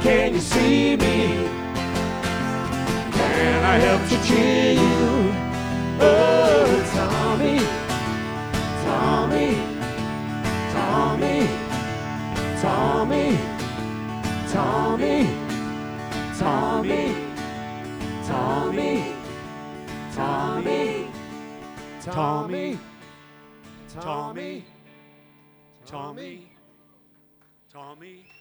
can you see me? Can I help to cheer you? Oh, Tommy, Tommy, Tommy, Tommy, Tommy, Tommy, Tommy, Tommy, Tommy, Tommy, Tommy, Tommy.